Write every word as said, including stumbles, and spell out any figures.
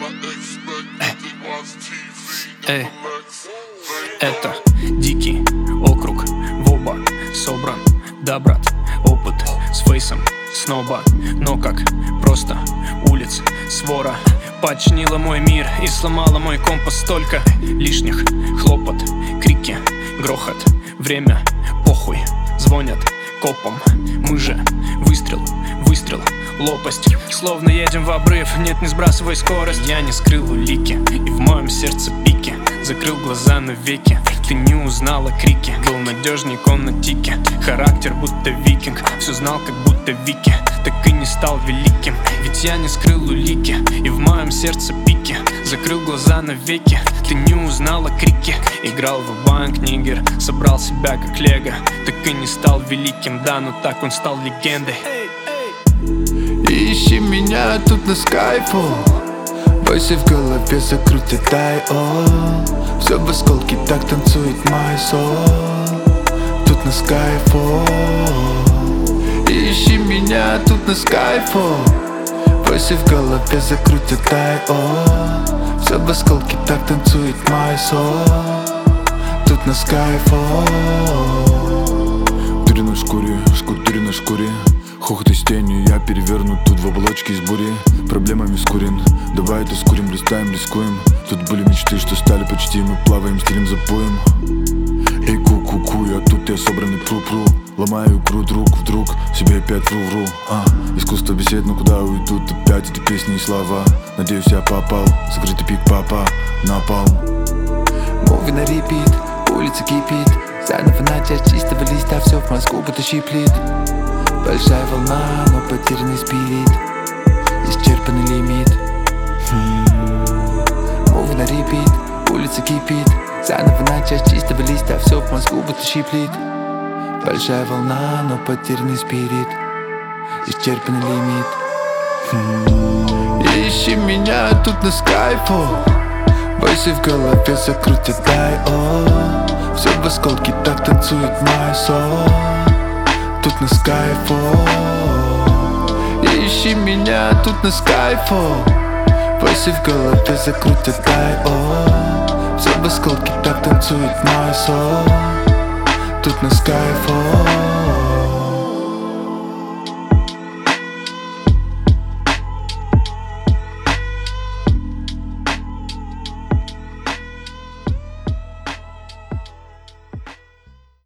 Эй, это дикий округ, в оба собран, да, брат, опыт с фейсом сноба. Но как просто улиц свора подчинила мой мир и сломала мой компас. Столько лишних хлопот, крики, грохот, время, похуй, звонят копом. Мы же выстрел, выстрел, лопасть. Словно едем в обрыв, нет, не сбрасывай скорость. Я не скрыл улики, и в моем сердце пики. Закрыл глаза навеки, ты не узнала крики. Был надежней комнатики, характер будто викинг. Все знал, как будто Вики, так и не стал великим. Ведь я не скрыл улики, и в моем сердце пики. Закрыл глаза навеки, ты не узнала крики. Играл в банк нигер, собрал себя как лего. Так и не стал великим, да, но так он стал легендой. Ищи меня тут на скайпу, бойся в голове закрутит ай-о. Все в осколке, так танцует мой сон. Тут на скайпу. Ищи меня тут на скайпу, бойся в голове закрутит ай-о. Все в осколке, так танцует мой сон. Тут на скайпу. Дури на шкуре, скульптуре на шкуре. Хохот из тени, я перевернут тут в оболочке из бури. Проблемами скурен, давай это скурим, листаем, рискуем. Тут были мечты, что стали почти, мы плаваем, стилем запоем. Эй, ку-ку-ку, я тут, я собранный пру-пру. Ломаю игру друг вдруг, себе опять вру-вру. а, Искусство бесед, но куда уйдут опять эти песни и слова. Надеюсь, я попал, закрытый пик, папа, напал. Муви на репит, улица кипит. Заново начать чистого листа, все в мозгу будто щиплет. Большая волна, но потерянный спирит, исчерпанный лимит. Муви на репит, улица кипит. Заново начать чистого листа, все в мозгу будто щиплет. Большая волна, но потерянный спирит, исчерпанный лимит. Ищи меня тут на скайпу, бойся в голове закрутит ай-о. Все в осколке, так танцует мой сон. Тут на скайпу. Ищи меня тут на скайпу, бойся в голове закрутит ай-о. Все в осколке, так танцует мой сон. Тут на скайпу.